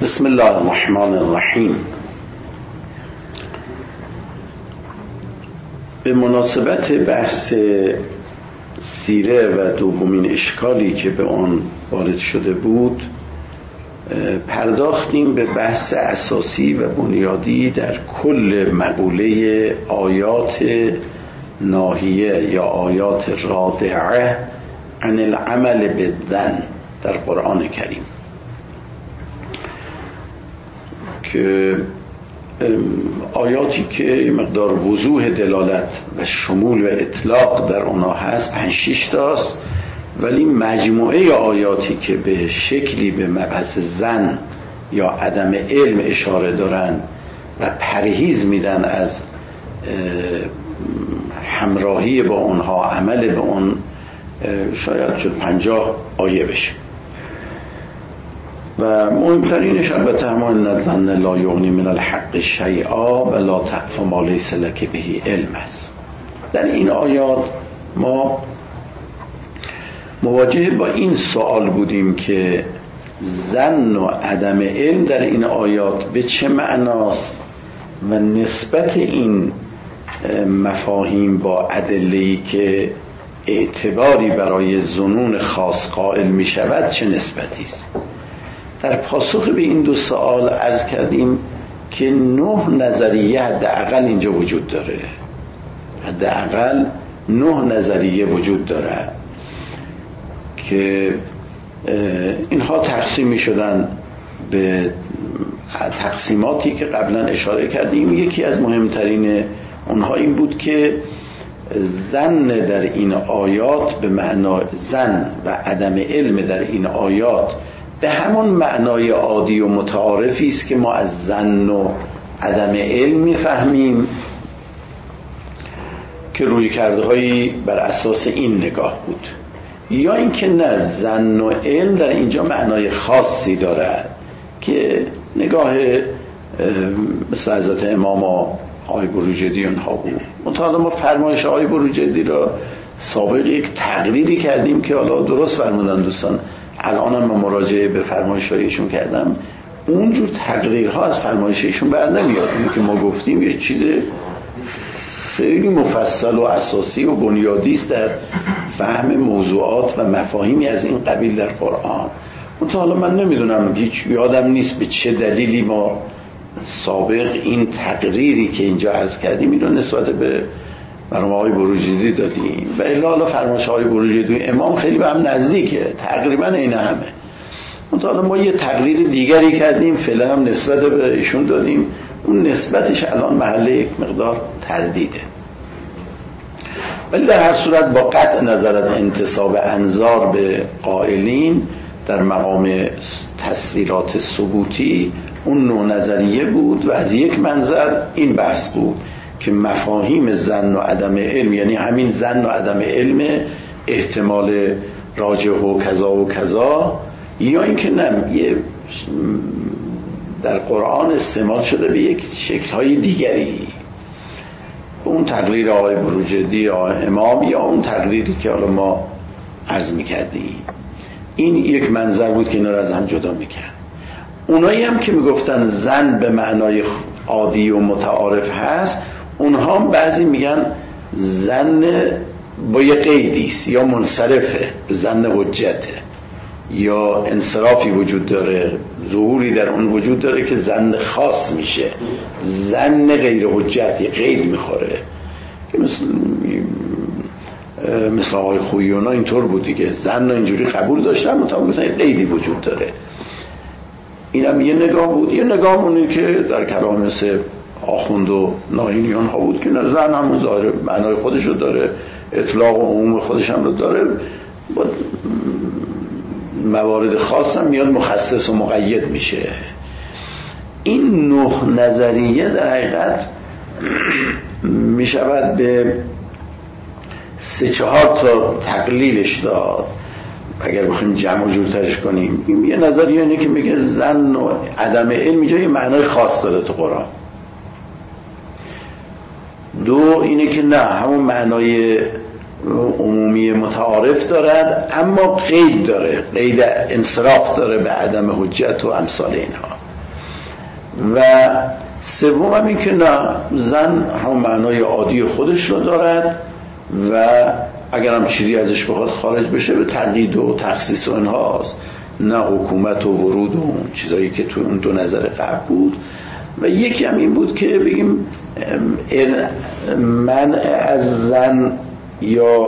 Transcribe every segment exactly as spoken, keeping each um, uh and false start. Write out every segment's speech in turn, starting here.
بسم الله الرحمن الرحیم. به مناسبت بحث سیره و دومین اشکالی که به آن وارد شده بود پرداختیم به بحث اساسی و بنیادی در کل مقوله آیات ناهیه یا آیات رادعه عن العمل بالظن در قرآن کریم که آیاتی که مقدار وضوح دلالت و شمول و اطلاق در اونها هست پنج شش تاست، ولی مجموعه آیاتی که به شکلی به مبحث ظن یا عدم علم اشاره دارن و پرهیز میدن از همراهی با اونها، عمل به اون، شاید شد پنجاه آیه بشه. و مهمترینش البته همون الظن لا یغنی من الحق شیئا و لا تقف ما لیس لک به علم است. در این آیات ما مواجه با این سوال بودیم که ظن و عدم علم در این آیات به چه معناست و نسبت این مفاهیم با ادله‌ای که اعتباری برای ظنون خاص قائل می شود چه نسبتی است. در پاسخ به این دو سوال عرض کردیم که نه نظریه حداقل اینجا وجود داره، حداقل نه نظریه وجود داره که اینها تقسیم می شدن به تقسیماتی که قبلا اشاره کردیم. یکی از مهمترین اونها این بود که ظن در این آیات به معنای ظن و عدم علم در این آیات به همون معنای عادی و متعارفی است که ما از ظن و عدم علم میفهمیم که روی کرده هایی بر اساس این نگاه بود، یا اینکه نه، ظن و علم در اینجا معنای خاصی دارد که نگاه مثل حضرت امام آقای بروجردی اونها بود. منتها ما فرمایش آقای بروجردی را سابق یک تقریری کردیم که حالا درست فرمودن دوستان، الان هم من مراجعه به فرمایش‌هایشون کردم، اونجور تقریرها از فرمایششون بر نمیاد. اون که ما گفتیم یه چیز خیلی مفصل و اساسی و بنیادی است در فهم موضوعات و مفاهیمی از این قبیل در قرآن. منتها حالا من نمیدونم، هیچ یادم نیست به چه دلیلی ما سابق این تقریری که اینجا عرض کردیم این رو نسبت به مرحوم آقای بروجردی دادیم و الا حالا فرمایش آقای بروجردی امام خیلی به هم نزدیکه، تقریبا این همه. منتها ما یه تقریر دیگری کردیم، فعلا هم نسبت به ایشون دادیم، اون نسبتش الان محل یک مقدار تردیده. ولی در هر صورت با قطع نظر از انتساب انظار به قائلین در مقام تسلیلات ثبوتی اون نوع نظریه بود و از یک منظر این بحث بود که مفاهیم ظن و عدم علم، یعنی همین ظن و عدم علم، احتمال راجح و کذا و کذا، یا اینکه نه، یه در قرآن استعمال شده به یک شکل‌های دیگری. اون تقریر آقای بروجردی آقای امام یا اون تقریری که حالا ما عرض می‌کردیم، این یک منظر بود که اینا رو از هم جدا می‌کرد. اونایی هم که میگفتن ظن به معنای عادی و متعارف هست، اونها هم بعضی میگن ظن با یه قیدی است، یا منصرفه، ظن حجته، یا انصرافی وجود داره، ظهوری در اون وجود داره که ظن خاص میشه، ظن غیر حجتی قید میخوره. مثل مثل آقای خویونا اینطور بود دیگه، ظن اینجوری قبول داشتن مطابق مثلا قیدی وجود داره. اینم یه نگاه بود. یه نگاه اونی که در کلام مثل آخوند و ناینیان ها بود که ظن همون ظاهر معنای خودش رو داره، اطلاق و عموم خودش هم رو داره، با موارد خاص هم میاد مخصص و مقید میشه. این نه نظریه در حقیقت میشود به سه چهار تا تقلیلش داد اگر بخوایم جمع و جورترش کنیم. یه نظریه اینه که میگه ظن و عدم علم اینجا یه معنای خاص داره تو قرآن. دو اینه که نه، همون معنای عمومی متعارف دارد اما قید داره، قید انصراف داره به عدم حجت و امثال اینها. و سوم هم این که نه، زن همون معنای عادی خودش رو دارد و اگر هم چیزی ازش بخواد خارج بشه به تقیید و تخصیص و اینهاست، نه حکومت و ورود و اون چیزایی که تو اون دو نظر قبل بود. و یکی هم این بود که بگیم منع از زن یا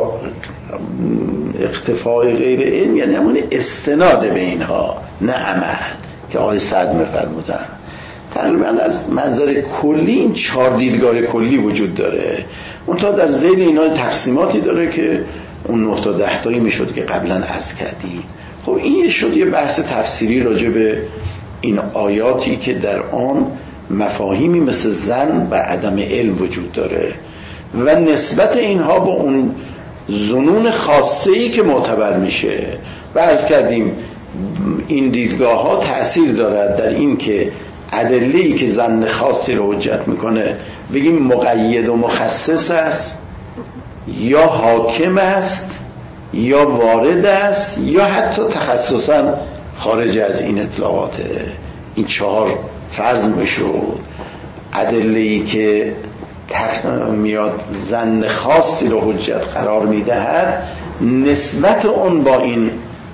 اختفای غیر علم یعنی همون استناد به اینها، نه عمل که آقای سعد می‌فرمودن. تقریبا از منظر کلی این چهار دیدگاه کلی وجود داره، اون تا در ذیل اینا تقسیماتی داره که اون نه تا ده تایی میشد که قبلا عرض کردیم. خب این شد یه بحث تفسیری راجع به این آیاتی که در آن مفاهیمی مثل زن و عدم علم وجود داره و نسبت اینها با اون ظنون خاصه‌ای که معتبر میشه. و عرض کردیم این دیدگاه ها تأثیر دارد در این که ادله‌ای که ظن خاصی رو حجت میکنه بگیم مقید و مخصص است یا حاکم است یا وارد است یا حتی تخصصا خارج از این اطلاعاته. این چهار فرض میشود. ادله‌ای که میاد ظن خاصی رو حجت قرار میدهد نسبت اون با این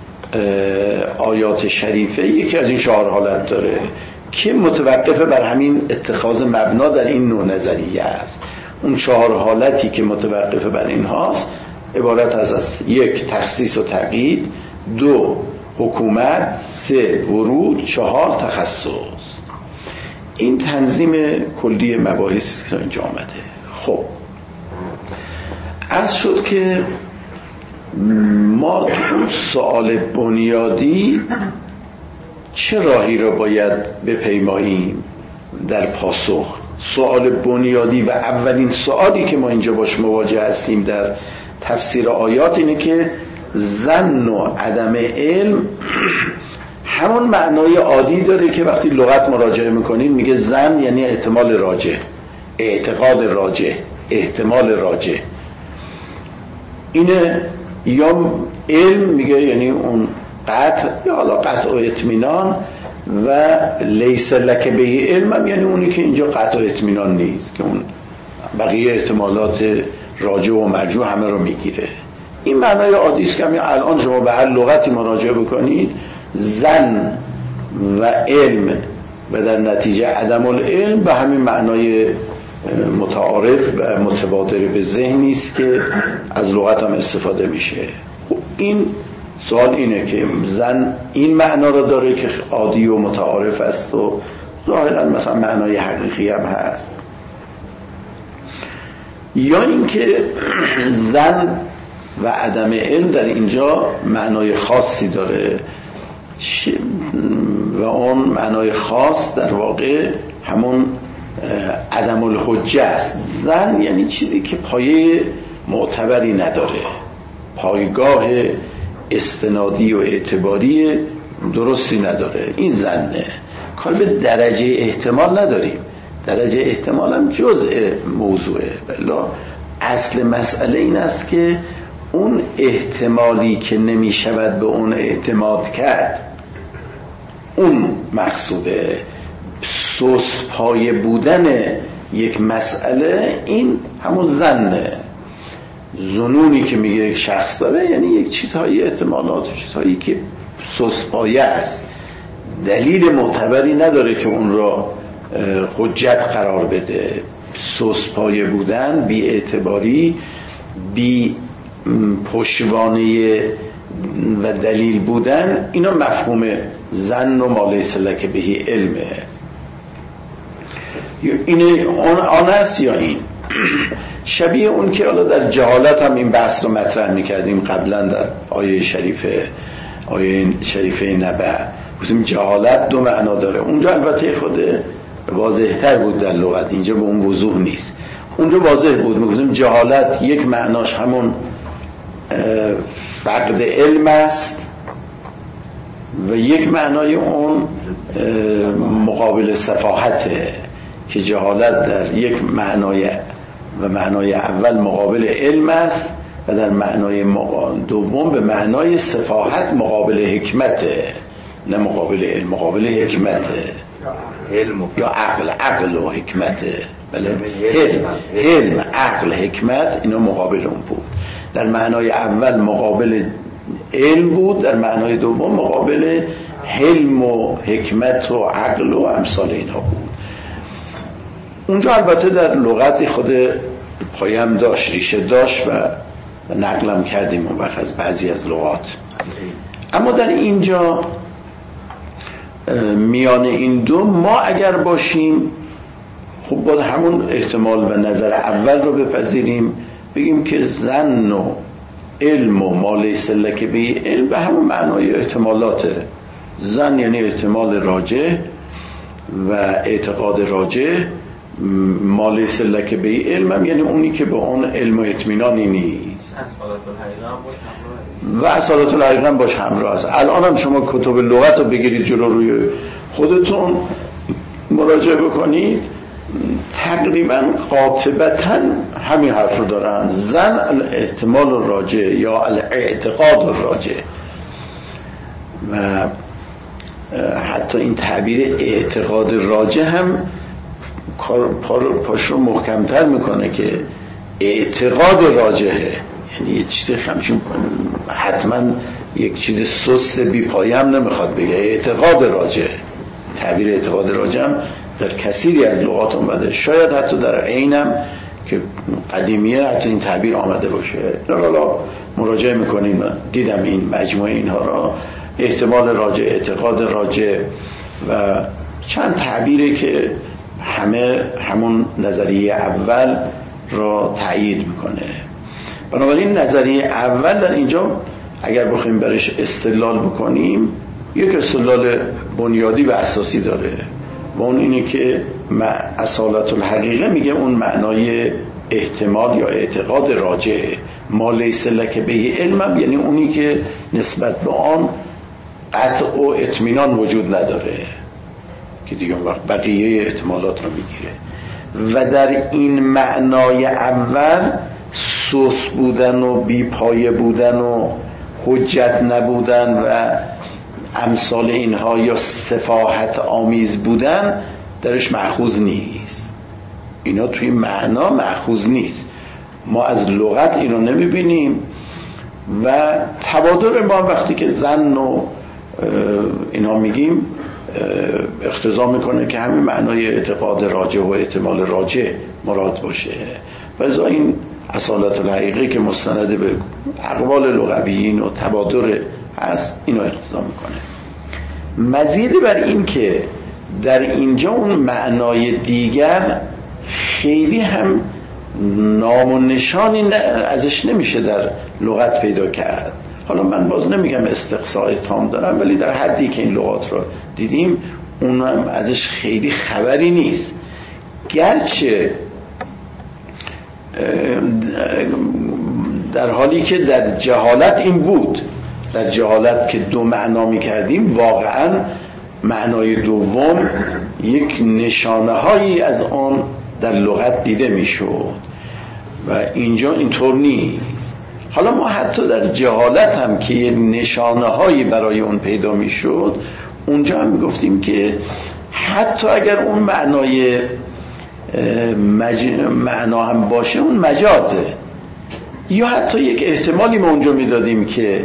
آیات شریفه یکی از این چهار حالت داره که متوقف بر همین اتخاذ مبنا در این نوع نظریه است. اون چهار حالتی که متوقف بر این هاست عبارت از است: یک، تخصیص و تقیید، دو، حکومت، سه، ورود، چهار، تخصص. این تنظیم کلی مباحثی که اینجا آمده. خب عرض شد که ما سوال بنیادی چه راهی را باید بپیماییم در پاسخ. سوال بنیادی و اولین سوالی که ما اینجا باش مواجه هستیم در تفسیر آیات اینه که ظن و عدم علم همون معنای عادی داره که وقتی لغت مراجعه میکنید میگه ظن یعنی احتمال راجع، اعتقاد راجع، احتمال راجع. اینه یا علم میگه یعنی اون قطع یا حالا قطع و اطمینان و لیس لک به علم هم یعنی اونی که اینجا قطع و اطمینان نیست که اون بقیه احتمالات راجع و مرجوع همه رو میگیره. این معنای عادی است که الان شما به هر لغتی مراجعه بکنید ظن و علم و در نتیجه عدم العلم به همین معنای متعارف و متبادر به ذهنی است که از لغت هم استفاده میشه. این سوال اینه که ظن این معنا رو داره که عادی و متعارف است و ظاهرا مثلا معنای حقیقی هم هست، یا اینکه ظن و عدم علم در اینجا معنای خاصی داره و اون معنای خاص در واقع همون عدم الحجه است. ظن یعنی چیزی که پایه معتبری نداره، پایگاه استنادی و اعتباری درستی نداره. این ظنه. کار به درجه احتمال نداریم، درجه احتمال هم جزء موضوعه، ولی اصل مسئله این است که اون احتمالی که نمی شود به اون اعتماد کرد اون مقصوده. سوس پایه بودن یک مسئله این همون ظنه. ظنونی که میگه یک شخص داره یعنی یک چیزهایی احتمالات و چیزهایی که سوس پایه است، دلیل معتبری نداره که اون را حجت قرار بده. سوس پایه بودن، بی اعتباری، بی پشتوانه و دلیل بودن، اینا مفهوم ظن و ما لیس لک به علمه. این آن است یا این شبیه اون که حالا در جهالت هم این بحث رو مطرح میکردیم قبلا در آیه شریفه آیه شریفه نبأ. گفتیم جهالت دو معنا داره. اونجا البته خود واضح‌تر بود در لغت، اینجا به اون وضوح نیست. اونجا واضح بود، میگفتیم جهالت یک معناش همون فقد علم است و یک معنای اون مقابل سفاهته که جهالت در یک معنای و معنای اول مقابل علم است و در معنای دوم به معنای سفاهت مقابل حکمته. نه مقابل علم، مقابل حکمته علم یا عقل، عقل و حکمته. بله، علم، علم، عقل، حکمت، اینا مقابل اون بود. در معنای اول مقابل علم بود، در معنای دوم مقابل حلم و حکمت و عقل و امثال اینها بود. اونجا البته در لغت خود پایم داشت، ریشه داشت و نقلم کردیم اون وقت از بعضی از لغات. اما در اینجا میان این دو ما اگر باشیم، خب باید همون احتمال و نظر اول رو بپذیریم، بگیم که ظن و علم و ما لیس لک به علم به همون معنای احتمالاته. ظن یعنی احتمال راجح و اعتقاد راجح، ما لیس لک به علم هم یعنی اونی که به اون علم و اطمینانی نیست و اصالت الحقیقه هم باش همراه است. الان هم شما کتب لغت رو بگیرید جلو روی خودتون مراجعه بکنید، تقریبا قاطبتا همین حرف رو دارن، ظن الاحتمال راجع یا الاعتقاد راجع. و حتی این تعبیر اعتقاد راجع هم پاش رو محکمتر میکنه که اعتقاد راجعه، یعنی یه چیز همچون حتما یک چیز سست بی پایه هم نمیخواد بگه، اعتقاد راجعه. تعبیر اعتقاد راجع هم در کثیری از لغات اومده، شاید حتی در عینم که قدیمیه حتی این تعبیر آمده باشه. حالا مراجعه میکنیم، دیدم این مجموعه اینها را، احتمال راجع، اعتقاد راجع و چند تعبیری که همه همون نظریه اول را تایید میکنه. بنابراین نظریه اول در اینجا اگر بخوایم برش استدلال بکنیم، یک استدلال بنیادی و اساسی داره و اون اینه که اصالت الحقیقه میگه اون معنای احتمال یا اعتقاد راجعه. ما لیس لک به علمم یعنی اونی که نسبت به آن قطع و اطمینان وجود نداره که دیگه اون وقت بقیه احتمالات رو میگیره. و در این معنای اول سوس بودن و بی پایه بودن و حجت نبودن و امثال اینها یا سفاهت آمیز بودن درش مأخوذ نیست. اینا توی معنا مأخوذ نیست. ما از لغت اینو نمیبینیم و تبادر ما وقتی که ظن و اینا میگیم اقتضا میکنه که همین معنای اعتقاد راجع و احتمال راجع مراد باشه. و ازا این اصالت الحقیقه که مستند به اقوال لغویین و تبادر هست اینو اقتضا میکنه. مزید بر این که در اینجا اون معنای دیگر خیلی هم نام و نشانی ازش نمیشه در لغت پیدا کرد. حالا من باز نمیگم استقصاء تام دارم، ولی در حدی که این لغات رو دیدیم اون هم ازش خیلی خبری نیست. گرچه در حالی که در جهالت این بود، در جهالت که دو معنا می کردیم واقعا معنای دوم یک نشانه هایی از آن در لغت دیده می شد و اینجا اینطور نیست. حالا ما حتی در جهالت هم که نشانه هایی برای اون پیدا می شد، اونجا هم می گفتیم که حتی اگر اون معنای مج... معنا هم باشه اون مجازه، یا حتی یک احتمالی ما اونجا می دادیم که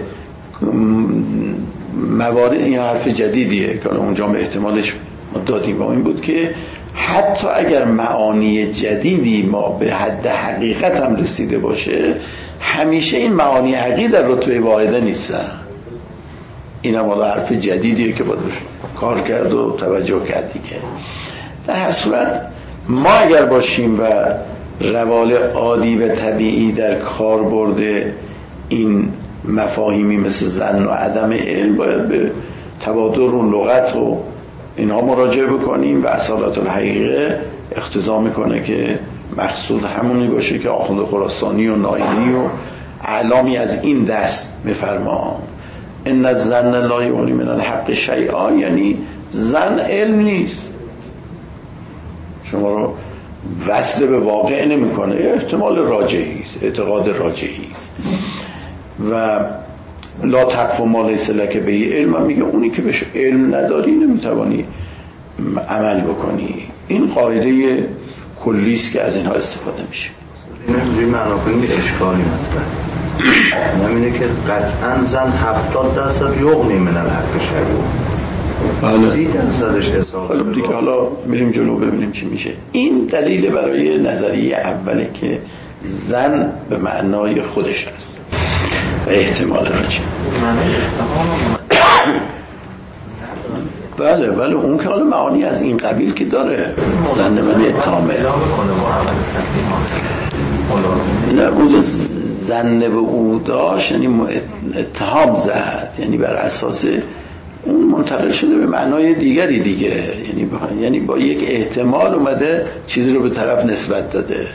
موارد، این حرف جدیدیه که اونجا ما احتمالش دادیم و این بود که حتی اگر معانی جدیدی ما به حد حقیقت هم رسیده باشه، همیشه این معانی حقیقی در رتبه واحده نیستن. این هم حرف جدیدیه که باید کار کرد و توجه کرد دیگه. در هر صورت ما اگر باشیم و روال عادی و طبیعی در کار برده این مفاهیمی مثل ظن و عدم علم، باید به تبادر و لغت و اینها مراجعه بکنیم و اصالت الحقیقه اقتضا میکنه که مقصود همونی باشه که آخوند خراسانی و نایینی و اعلامی از این دست میفرما. ان الظن لا یغنی من الحق شیئا، یعنی ظن علم نیست، شما رو وصل به واقع نمیکنه، احتمال راجحی است، اعتقاد راجحی است. و لا تقف ما لیس لک به علم، میگه اونی که بهش علم نداری نمیتوانی عمل بکنی. این قاعده کلی است که از اینها استفاده میشه. اینجوری معنا کنیم اشکالی مطرحه. نمی‌ینه که قطعا زن هفتاد درصد یغنی من الحق شریع، بله سی درصدش حساب. حالا دیگه حالا میریم جلو ببینیم چی میشه. این دلیل برای نظریه اوله که زن به معنای خودش است و احتمال راجع. بله بله اون که حالا معانی از این قبیل که داره، زن من اتهامه نه اونجا زن به او داشت یعنی اتهام زد، یعنی بر اساس اون منتقل شده به معنای دیگری دیگه، یعنی با, یعنی با یک احتمال اومده چیزی رو به طرف نسبت داده.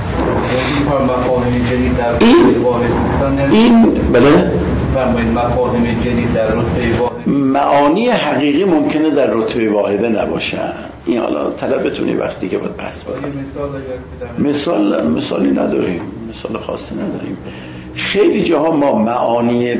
این این بله فرمایید مفاهیم جدید در رتبه واحد، معانی حقیقی ممکنه در رتبه واحده نباشن. این حالا طلبتونی وقتی که باید بحث بکنیم. مثال مثالی نداریم، مثال خاصی نداریم. خیلی جاها ما معانی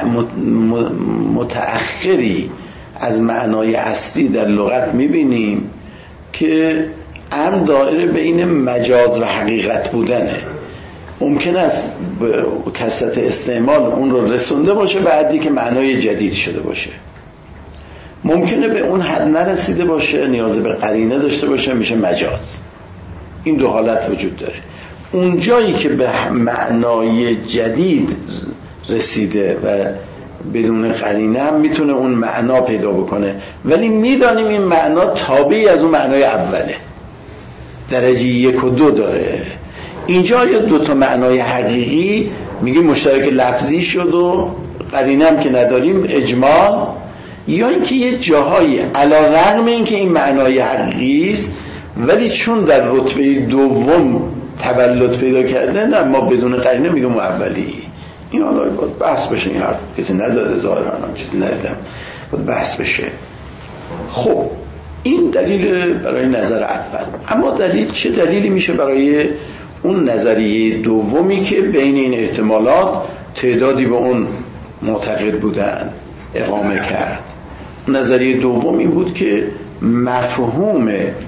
متأخری از معنای اصلی در لغت میبینیم که هم دایره بین مجاز و حقیقت بودنه. ممکن است کثرت استعمال اون رو رسونده باشه بعدی که معنای جدید شده باشه، ممکنه به اون حد نرسیده باشه، نیاز به قرینه داشته باشه، میشه مجاز. این دو حالت وجود داره. اون جایی که به معنای جدید رسیده و بدون قرینه هم میتونه اون معنا پیدا بکنه، ولی میدانیم این معنا تابعی از اون معنای اوله، درجه یک و دو داره. اینجا یا دو تا معنای حقیقی میگیم مشترک لفظی شد و قرینه هم که نداریم اجمال، یا اینکه یه جاهایی علی رغم اینکه این معنای حقیقی است ولی چون در رتبه دوم تولد پیدا کرده نه ما بدون قرینه میگم اولی. این حالا باید بحث بشه، این حرف کسی نزده ظاهرا هم چیزی ندیدم، باید بحث بشه. خب این دلیل برای نظر اول. اما دلیل چه دلیلی میشه برای اون نظریه دومی که بین این احتمالات تعدادی به اون معتقد بودن اقامه کرد؟ نظریه دوم این بود که مفهوم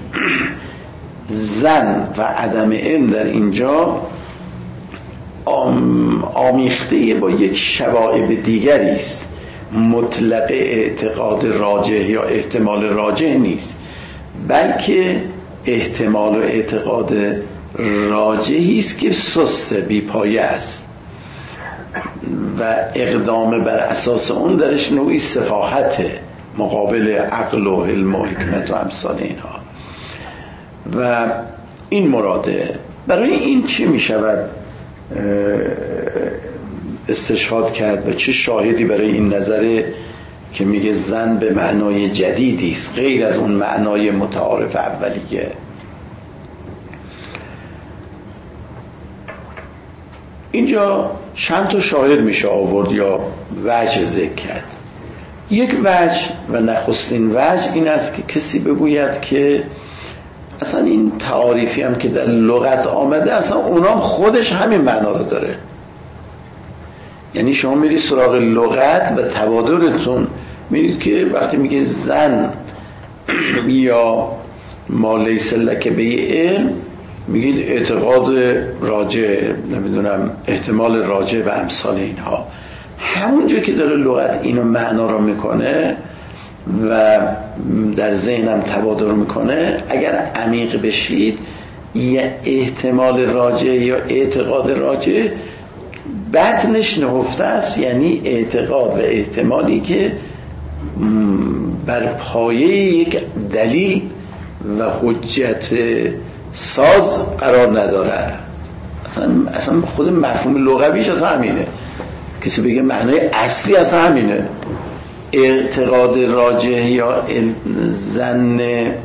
زن و عدم علم در اینجا آمیخته با یک شوائب دیگری است. مطلق اعتقاد راجح یا احتمال راجح نیست، بلکه احتمال و اعتقاد راجحی است که سست بی پایه است و اقدام بر اساس اون درش نوعی سفاحت مقابل عقل و علم و حکمت و امثال اینها. و این مراده برای این چی می شود استشهاد کرد و چه شاهدی برای این نظره که میگه زن به معنای جدیدی است غیر از اون معنای متعارف اولیه؟ اینجا چند تا شاهد میشه آورد یا وجه ذکر کرد. یک وجه و نخستین وجه این است که کسی بگوید که اصلا این تعاریفی هم که در لغت آمده اصلا اونام خودش همین معنا رو داره. یعنی شما میرید سراغ لغت و تبادرتون میرید که وقتی میگه زن یا ما لیس لک به علم میگید اعتقاد راجع، نمیدونم احتمال راجع و امثال اینها. همونجا که داره لغت اینو معنا رو میکنه و در ذهنم تبادر میکنه، اگر عمیق بشید یه احتمال راجع یا اعتقاد راجع بطنش نهفته است، یعنی اعتقاد و احتمالی که بر پایه یک دلیل و حجت ساز قرار نداره. اصلا اصلا خود مفهوم لغویش اصلا همینه. کسی بگه معنای اصلی اصلا همینه. اعتقاد راجح یا ظن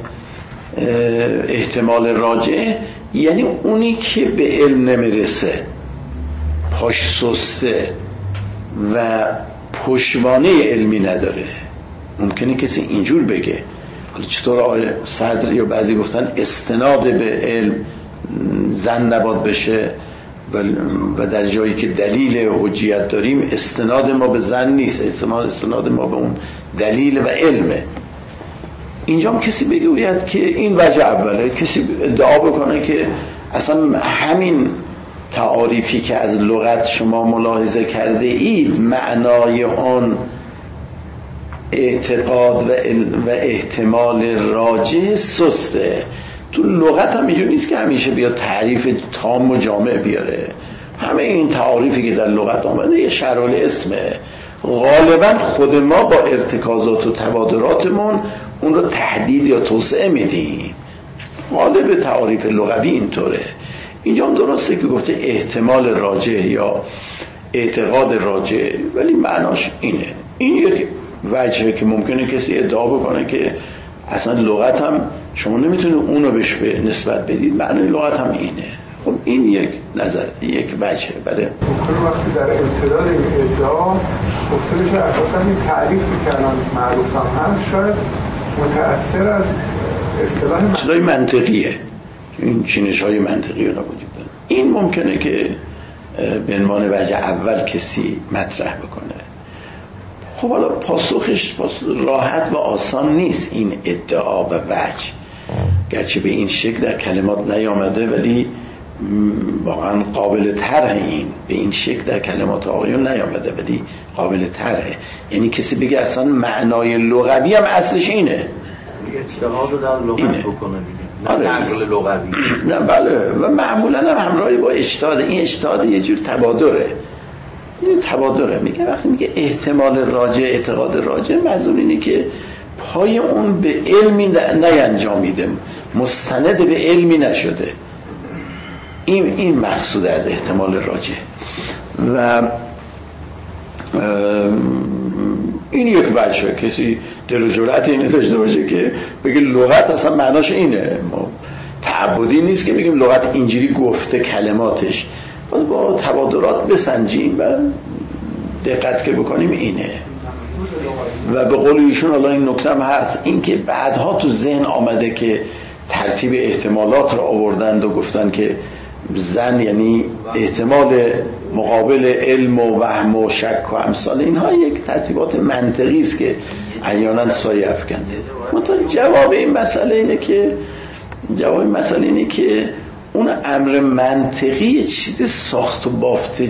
احتمال راجح یعنی اونی که به علم نمیرسه، پاش سسته و پشتوانه علمی نداره. ممکنه کسی اینجور بگه. حالا چطور آقای صدر یا بعضی گفتن استناد به علم زن نباد بشه و در جایی که دلیل حجیت داریم استناد ما به ظن نیست، استناد ما به اون دلیل و علمه. اینجا هم کسی بگوید که این وجه اوله، کسی ادعا بکنه که اصلا همین تعاریفی که از لغت شما ملاحظه کرده اید معنای آن اعتقاد و احتمال راجح سسته. تو لغت هم اینجور نیست که همیشه بیاد تعریف تام و جامع بیاره. همه این تعاریفی که در لغت آمده یه شرح الاسمه. غالبا خود ما با ارتکازات و تبادراتمون اون رو تحدید یا توسعه میدیم. غالب تعاریف لغوی اینطوره. اینجا هم درسته که گفته احتمال راجح یا اعتقاد راجح، ولی معناش اینه. این یک وجهه که ممکنه کسی ادعا بکنه که اصلا لغت هم شما نمیتونه اونو بهش به نسبت بدید، معنی لغت هم اینه. خب این یک نظر، یک وجهه. بله ممکنه وقتی در ابتدای این ادعا گفته بشه اساسا این تعریفی که الان معروف هم هست شاید متأثر از اصطلاح اصطلاح منطقیه، این چینش های منطقی رو وجود داره. این ممکنه که به عنوان وجه اول کسی مطرح بکنه. خب حالا پاسخش پاسخ راحت و آسان نیست این ادعا و وجه، گرچه به این شکل در کلمات نیامده ولی واقعا قابل طرح. این به این شکل در کلمات آقایون نیامده ولی قابل طرحه. یعنی کسی بگه اصلا معنای لغوی هم اصلش اینه، اجتهاد رو در لغت بکنه دیگه، نه نقل لغوی. نه بله، و معمولا هم همراهی با اجتهاد. این اجتهاد یه جور تبادره، یه تبادره. میگه وقتی میگه احتمال راجع، اعتقاد راجع، منظور اینه که پای اون به علمی نینجامیده، مستند به علمی نشده. این این مقصود از احتمال راجع. و این یک وجه، کسی دل و جرأت اینه داشته باشه که بگه لغت اصلا معناش اینه. ما تعبدی نیست که بگیم لغت اینجوری گفته کلماتش، باید با تبادرات بسنجیم و دقت که بکنیم اینه. و به قول ایشون حالا این نکته هم هست، این که بعدها تو ذهن آمده که ترتیب احتمالات رو آوردند و گفتن که زن یعنی احتمال مقابل علم و وهم و شک و امثال اینها یک ترتیبات منطقی است که احیانا سایه افکنده. منتها جواب این مسئله اینه که جواب این مسئله اینه که اون امر منطقی چیز ساخت و بافت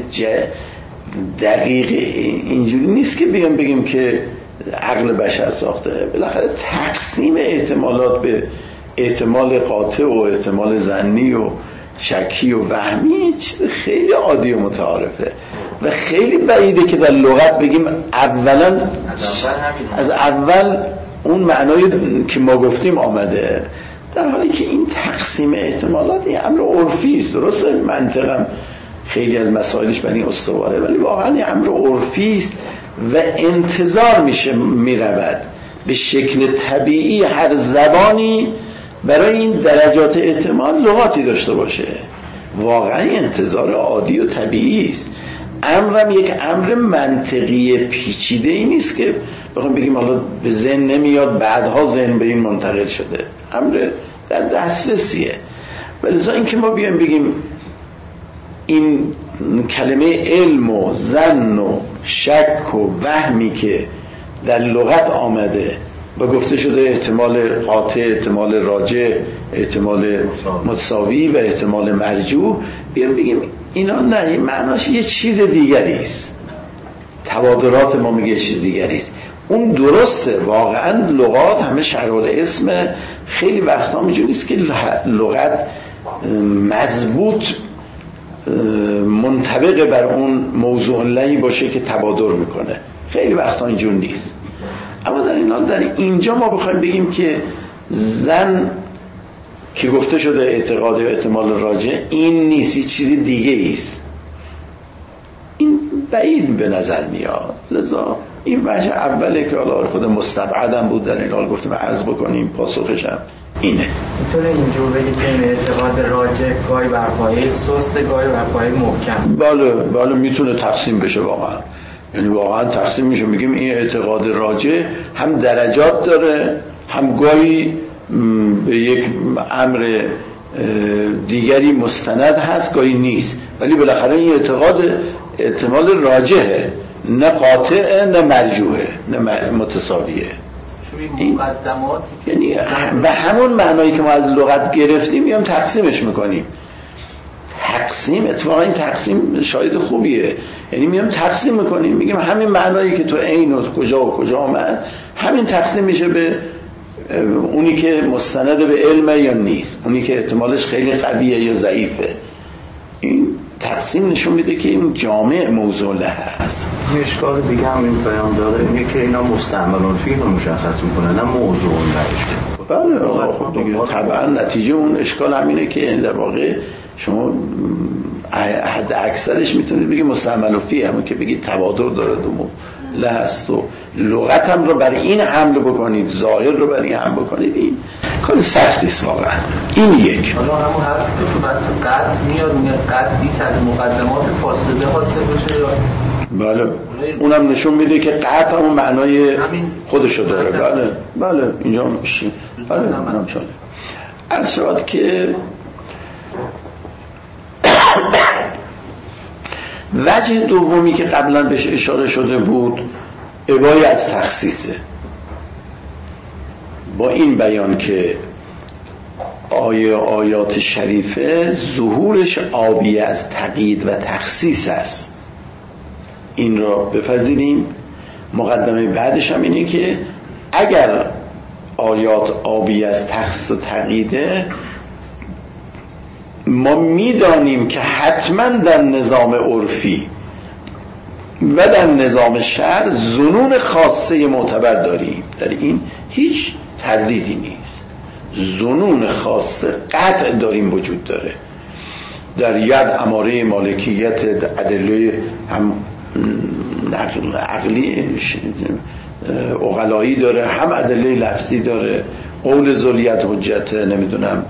دقیق اینجوری نیست که بگیم بگیم که عقل بشر ساخته. بالاخره تقسیم احتمالات به احتمال قاطع و احتمال ظنی و شکی و وهمی چیز خیلی عادی و متعارفه و خیلی بعیده که در لغت بگیم اولا از اول اون معنای که ما گفتیم آمده، در حالی که این تقسیم احتمالات این امر عرفی است. درسته منطقم خیلی از مسائلش بر این استواره، ولی واقعا این امر عرفی است و انتظار میشه میرود به شکل طبیعی هر زبانی برای این درجات احتمال لغاتی داشته باشه. واقعا انتظار عادی و طبیعی است. امرم یک امر منطقی پیچیده ای نیست که بخوام بگیم حالا به ذهن نمیاد بعدها ذهن به این منتقل شده. امر در دسترسیه. ولذا این که ما بیایم بگیم این کلمه علم و ظن و شک و وهمی که در لغت آمده و گفته شده احتمال قاطع، احتمال راجع، احتمال متساوی و احتمال مرجوح، بیایم بگیم اینا نه، معناش یه چیز دیگری است. تبادرات ما میگه یه چیز دیگری است. اون درسته، واقعا لغات همه شرح الاسم خیلی وقتا اینجوری نیست که لغت مضبوط منطبق بر اون موضوع لهی باشه که تبادر میکنه. خیلی وقتا اینجور نیست. اما در این حال در اینجا ما بخوایم بگیم که زن که گفته شده اعتقاد و احتمال راجع این نیست، یه چیزی دیگه است، این بعید به نظر میاد. لذا این وجه اوله که حالا خود مستبعدم بود در این حال گفتم عرض بکنیم، پاسخشم اینه. میتونه اینجور بگید که این اعتقاد راجع گاهی بر پایه سست، گاهی بر پایه محکم. بله بله میتونه تقسیم بشه واقعا. یعنی واقعا تقسیم میشه، میگیم این اعتقاد راجع هم درجات داره، هم گاهی به یک امر دیگری مستند هست، گاهی نیست. ولی بالاخره این اعتقاد احتمال راجحه، نه قاطع نه مرجوحه نه متساویه. این مقدماتی یعنی به همون معنایی که ما از لغت گرفتیم میام تقسیمش میکنیم. تقسیم اتفاقا این تقسیم شاید خوبیه، یعنی میام تقسیم میکنیم، میگیم همین معنایی که تو عین و کجا و کجا آمد همین تقسیم میشه به اونی که مستند به علمه یا نیست، اونی که احتمالش خیلی قویه یا ضعیفه. این تقسیم نشون میده که این جامع موضوع له هست. یه اشکال دیگه هم این پیام داره، اینه که اینا مستعملون فیل رو مشخص میکنه نه موضوع نهش. بله دیگه طبعا نتیجه اون اشکال همینه که در واقع شما حد اکثرش میتونید بگید مستعمل فی، همون که بگید تبادر داره دو لحظه و لغت هم رو برای این حمل بکنید، ظاهر رو برای این حمل بکنید، این کار سختی است واقعا. این یک. حالا همون حرفی که تو بحث قطع میاد، میگه قطعی که از مقدمات فاصله حاصل بشه. بله اونم نشون میده که قطع همون معنای خودشو داره. بله بله اینجا میشه. بله اونم شده. عرض شد که وجه دومی که قبلا بهش اشاره شده بود ابای از تخصیصه، با این بیان که آیه آیات شریفه ظهورش آبیه از تقیید و تخصیص است. این را بپذیریم. مقدمه بعدش هم اینه که اگر آیات آبیه از تخصیص و تقییده، ما میدانیم که حتما در نظام عرفی و در نظام شرع ظنون خاصه معتبر داریم، در این هیچ تردیدی نیست. ظنون خاصه قطع داریم وجود داره. در ید اماره مالکیت ادله هم عقلی عقلایی داره، هم ادله لفظی داره. قول ذولیت حجت نمیدونم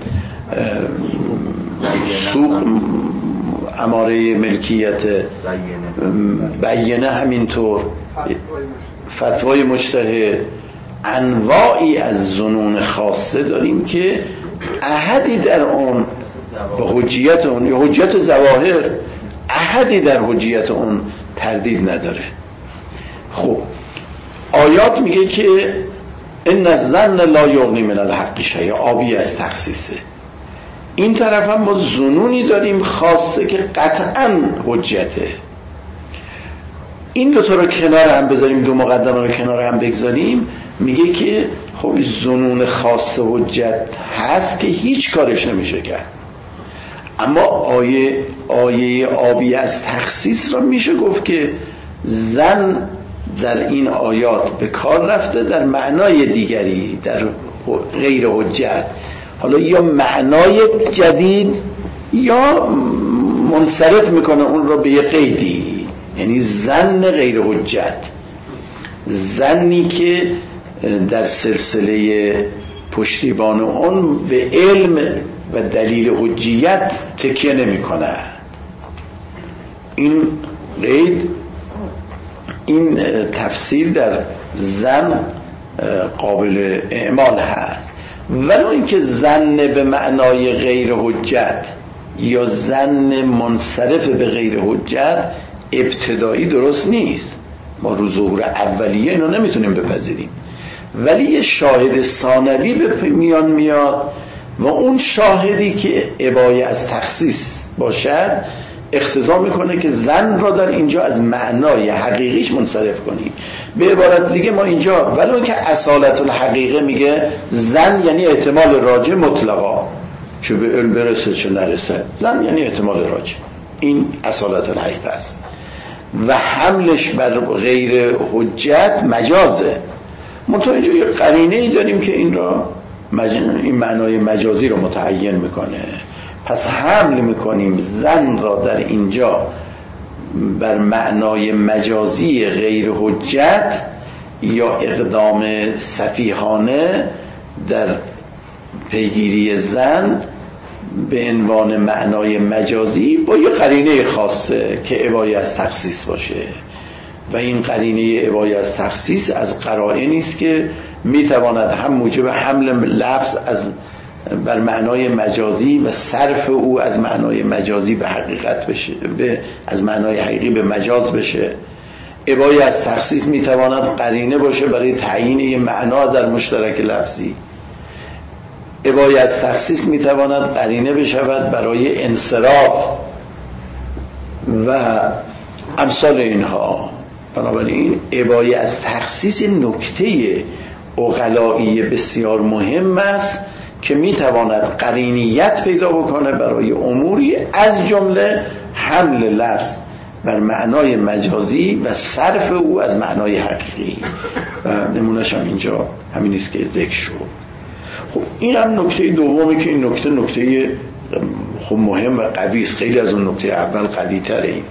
سوق اماره ملکیت بیانه، همینطور فتوای مجتهد، انواعی از ظنون خاصه داریم که احدی در اون به حجیت اون یا حجیت ظواهر احدی در حجیت اون تردید نداره. خب آیات میگه که ان الظن لا یغنی من الحق شیئا، آبی از تخصیصه. این طرف هم ما ظنونی داریم خاصه که قطعاً حجته. این دو تا رو کنار هم بذاریم، دو مقدمه رو کنار هم بگذاریم، میگه که خب ظنون خاصه حجت هست که هیچ کارش نمیشه کرد. اما آیه آیه آبی از تخصیص را میشه گفت که زن در این آیات به کار رفته در معنای دیگری، در غیر حجت. حالا یا معنای جدید یا منصرف میکنه اون رو به یه قیدی، یعنی زن غیر حجت، زنی که در سلسله پشتیبان اون به علم و دلیل حجیت تکیه نمی کنه. این قید، این تفسیر در زن قابل اعمال هست. ولو اینکه زن به معنای غیر حجت یا زن منصرف به غیر حجت ابتدایی درست نیست، ما رو ظهور اولیه اینو نمیتونیم بپذیریم، ولی یه شاهد ثانوی به میان میاد و اون شاهدی که ابای از تخصیص باشد اقتضا میکنه که زن را در اینجا از معنای حقیقیش منصرف کنیم. به عبارت دیگه ما اینجا ولو اینکه اصالت الحقیقه میگه زن یعنی احتمال راجع مطلقا، چه به علم برسه چه نرسه، زن یعنی احتمال راجع، این اصالت الحقیقه است و حملش بر غیر حجت مجازه. منتها اینجا یه قرینه ای داریم که این را مج... این معنای مجازی رو متعین میکنه. پس حمل میکنیم زن را در اینجا بر معنای مجازی غیر حجت یا اقدام سفیهانه در پیگیری زن به عنوان معنای مجازی با یه قرینه خاصه که ابای از تخصیص باشه. و این قرینه ابای از تخصیص از قرائنی است که میتواند هم موجب حمل لفظ از بر معنای مجازی و صرف او از معنای مجازی به حقیقت بشه، به از معنای حقیقی به مجاز بشه. ابای از تخصیص میتواند قرینه باشه برای تعیین یه معنا در مشترک لفظی. ابای از تخصیص میتواند قرینه بشود برای انصراف و امثال اینها. بنابراین ابای از تخصیص نکته عقلایی بسیار مهم است که میتواند قرینیت پیدا بکنه برای اموری، از جمله حمل لفظ بر معنای مجازی و صرف او از معنای حقیقی. و نمونهش هم اینجا همین است که ذکر شد. خب این هم نکته دومی که این نکته نکته خب مهم و قوی است، خیلی از اون نکته اول قوی تره. این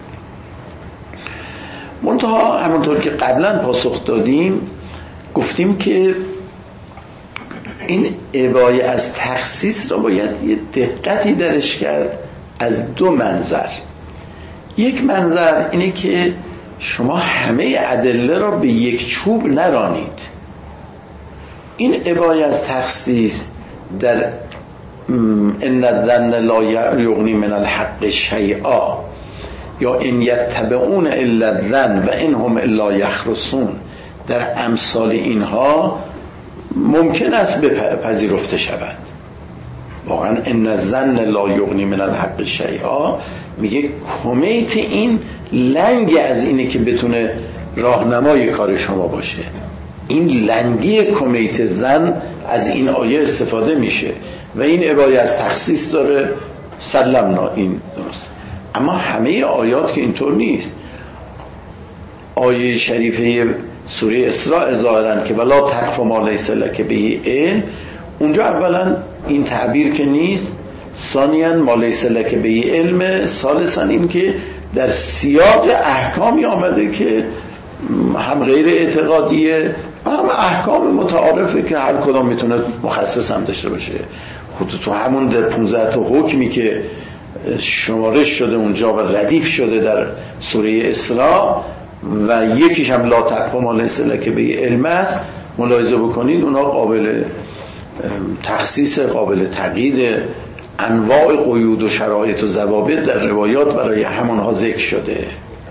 منتها همونطور که قبلا پاسخ دادیم گفتیم که این ابای از تخصیص را باید یه دقتی درش کرد از دو منظر. یک منظر اینه که شما همه ادله را به یک چوب نرانید. این ابای از تخصیص در ان الظن لا یغنی من الحق شیئا یا ان یتبعون الا الظن و ان هم الا یخرصون، در امثال اینها ممکن است بپذیرفته شود. واقعا ان الظن لا یغنی من الحق شیئا میگه کمیت این لنگ از اینه که بتونه راهنمای کار شما باشه. این لنگی کمیت زن از این آیه استفاده میشه و این ابای از تخصیص داره. سلمنا، این درست. اما همه آیات که اینطور نیست. آیه شریفه سوره اسراء ظاهرا که ولا تقف ما لیس لک به علم، اونجا اولا این تعبیر که نیست، ثانیاً ما لیس لک به علم، ثالثاً این که در سیاق احکامی آمده که هم غیر اعتقادیه هم احکام متعارفه که هر کدام میتونه مخصص هم داشته باشه. خود تو همون در پانزده تا حکمی که شمارش شده اونجا و ردیف شده در سوره اسراء و یکیش هم لا تقف ما لیس لک به علم است، ملاحظه بکنید اونا قابل تخصیص، قابل تقیید، انواع قیود و شرایط و ضوابط در روایات برای همونها ذکر شده.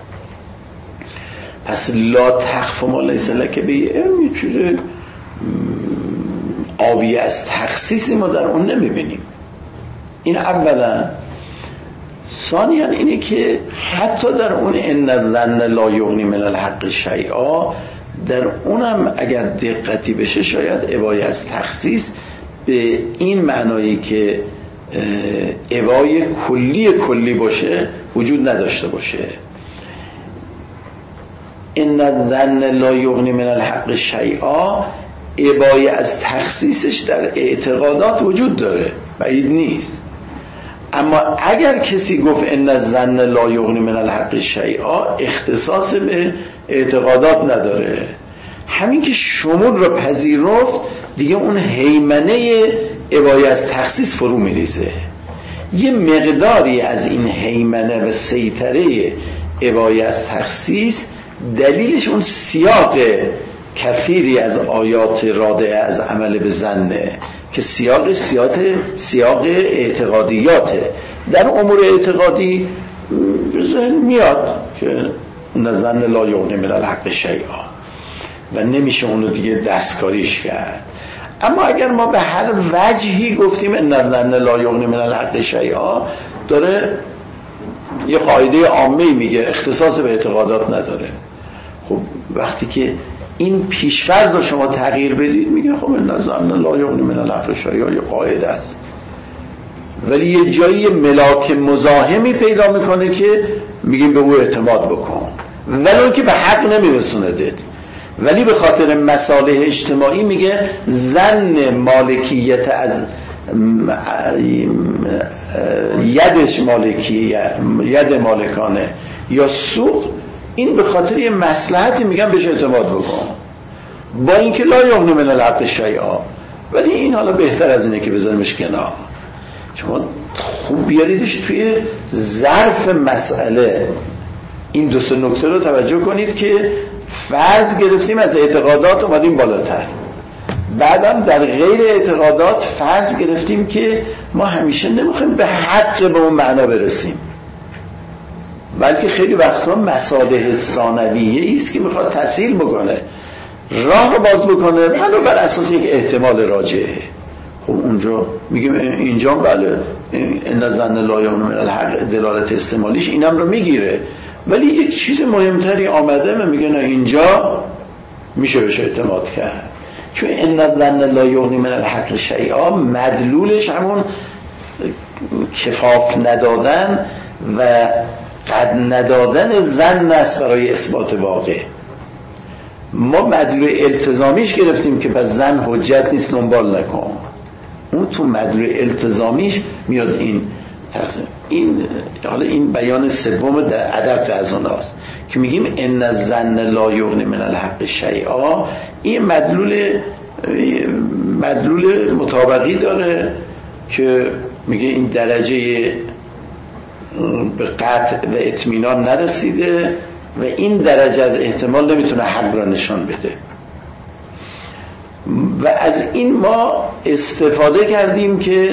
پس لا تخف ما لیس لک به علم یه چیز آبی از تخصیصی ما در اون نمیبینیم. این اولا. ثانیاً اینه که حتی در اون ان الظن لا یغنی من الحق شیئا، در اونم اگر دقتی بشه شاید ابای از تخصیص به این معنایی که ابای کلی کلی باشه وجود نداشته باشه. ان الظن لا یغنی من الحق شیئا ابای از تخصیصش در اعتقادات وجود داره، بعید نیست. اما اگر کسی گفت ان الظن لا یغنی من الحق شیئا، اختصاص به اعتقادات نداره. همین که شمول رو پذیرفت دیگه اون هیمنه ابای از تخصیص فرو میریزه. یه مقداری از این هیمنه و سیطره ابای از تخصیص دلیلش اون سیاق کثیری از آیات رادعه از عمل به ظنه که سیاق سیاق سیاق اعتقادیاته. در امور اعتقادی ذهن میاد که ظن لا یغنی من الحق شیئا و نمیشه اونو دیگه دستکاریش کرد. اما اگر ما به هر وجهی گفتیم ان ظن لا یغنی من الحق شیئا، داره یه قاعده عامه میگه، اختصاص به اعتقادات نداره. خب وقتی که این پیشفرض رو شما تغییر بدید میگه خب ان ظن لا یغنی من الحق شیئا یه قاعده است، ولی یه جایی ملاک مزاحمی پیدا میکنه که میگیم به او اعتماد بکن، ولی اون که به حق نمیرسوندید، ولی به خاطر مصالح اجتماعی میگه ظن مالکیت از یدش مالکی، ید مالکانه یا سوق، این به خاطر یه مصلحتی میگن بهش اعتماد بکن، با اینکه لا یغنی من الحق شیئا، ولی این حالا بهتر از اینه که بذاریمش کنار. شما خوب بیاریدش توی ظرف مسئله. این دو سه نکته رو توجه کنید که فرض گرفتیم از اعتقادات اومدیم بالاتر بعدم در غیر اعتقادات فرض گرفتیم که ما همیشه نمیخوایم به حق به اون معنا برسیم، بلکه خیلی وقتا مصالح ثانویه است که میخواد تسهیل بکنه، راه رو باز بکنه ولو بر اساس یک احتمال راجعه. خب اونجا میگیم اینجا بله ان ظن لا یغنی من الحق دلالت استعمالیش اینم رو میگیره، ولی یک چیز مهمتری آمده میگه نه اینجا میشه بهش اعتماد کرد، چون ان ظن لا یغنی من الحق شیئا مدلولش همون کفاف ندادن و قد ندادن ظن است برای اثبات واقع. ما مدلول التزامیش گرفتیم که پس ظن حجت نیست دنبال نکن، اون تو مدلول التزامیش میاد این تقسیم. این حالا این بیان سوم در ادب تعظناست که میگیم ان الظن لا یغنی من الحق شیئا، این مدلول مدلول مطابقی داره که میگه این درجه به قطع و اطمینان نرسیده و این درجه از احتمال نمیتونه حق را نشان بده. و از این ما استفاده کردیم که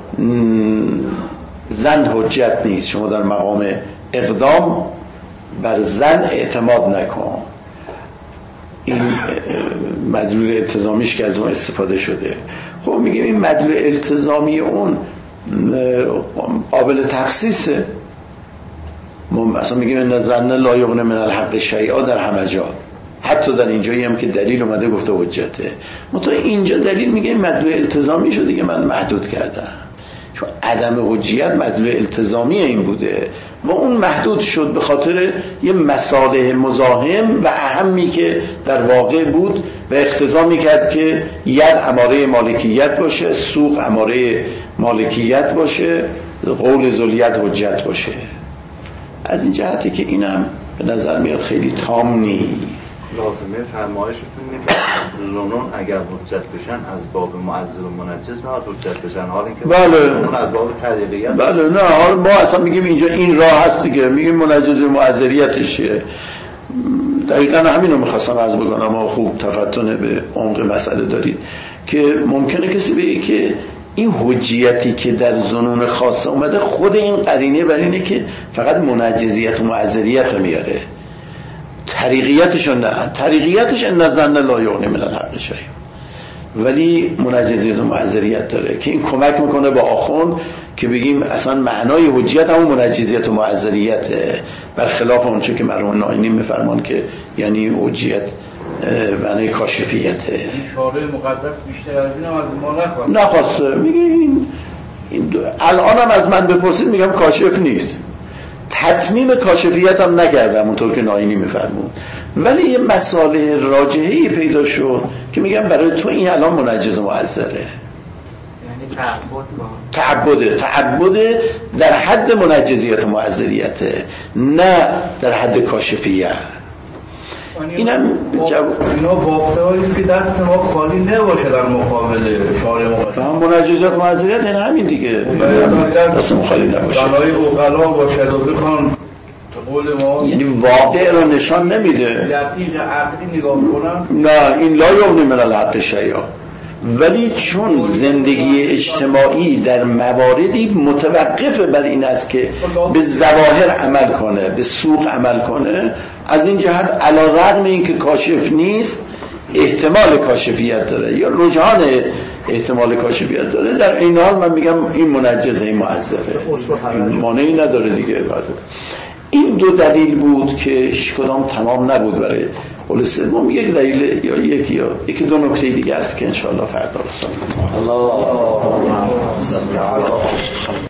ظن حجت نیست، شما در مقام اقدام بر ظن اعتماد نکن. این مدلول التزامیش که از اون استفاده شده. خب میگیم این مدلول التزامی اون قابل تخصیصه، ما مثلا میگیم ان ظن لا یغنی من الحق شیئا در همه جا، حتی در اینجایی هم که دلیل اومده گفته حجته، متا اینجا دلیل میگه مدلول التزامی شده دیگه من محدود کردم، چون عدم حجیت مدلول التزامی این بوده و اون محدود شد به خاطر یه مصالح مزاحم و اهمی که در واقع بود و اقتضا میکرد که ید اماره مالکیت باشه، سوق اماره مالکیت باشه، قول ذوالید حجت باشه. از این جهتی که اینم به نظر میاد خیلی تام نیست. لازمه فرمایشتون اینه که ظنون اگر حجت بشن از باب معذب و منجز باید حجت بشن، حال اینکه بله اون از باب تعدیلیت بله نه، حال ما اصلا میگیم اینجا این راه هست دیگه، میگیم منجز و معذریتشه. دقیقا همین رو میخواستم عرض بکنم. ما خوب تفتن به عمق مسئله دارید که ممکنه کسی بگه که این حجیتی که در ظنون خاصه اومده خود این قرینه بر اینه که فقط منجزیت و معذریت میاره، طریقیتش نه، طریقیتش ان ظن لا یغنی من الحق شیئا، ولی منجزیت و معذریت داره که این کمک میکنه با آخوند که بگیم اصلا معنای حجیت همون منجزیت و معذریته، برخلاف اونچه که مرحوم ناینی میفرمان که یعنی حجیت معنی کاشفیته. شارع مقدس بیشتر از این هم از ما نخواست نخواسته میگه این, این الان هم از من بپرسید میگم کاشف نیست، تتمیم کاشفیت هم نکردم اونطور که ناینی میفرمود، ولی یه مساله راجحی پیدا شد که میگم برای تو این الان منجز و معذره، یعنی تعبده تعبده در حد منجزیت و معذریته، نه در حد کاشفیت. اینم جواب اینا واقعیه که دست ما خالی نباشه در مقابل شارع مقدس. هم منجزیت و معذریت این همین دیگه، دست ما خالی نباشه. بنای اوغلا باشد و بخوان قول ما یعنی واقع رو نشان نمیده. دقیق عقلی نگاه کنم نه این لا یغنی من الحق شیئا، ولی چون زندگی اجتماعی در مواردی متوقف بر این است که به ظواهر عمل کنه، به سوق عمل کنه، از این جهت علی رغم این که کاشف نیست احتمال کاشفیت داره یا رجحان احتمال کاشفیت داره، در این حال من میگم این منجزه، این معذره، این مانعی نداره دیگه. این دو دلیل بود که هیچ کدام تمام نبود برای قول سوم. یک دلیل یا یکی یا یکی دو نکته دیگه است که انشاءالله فردا رسول الله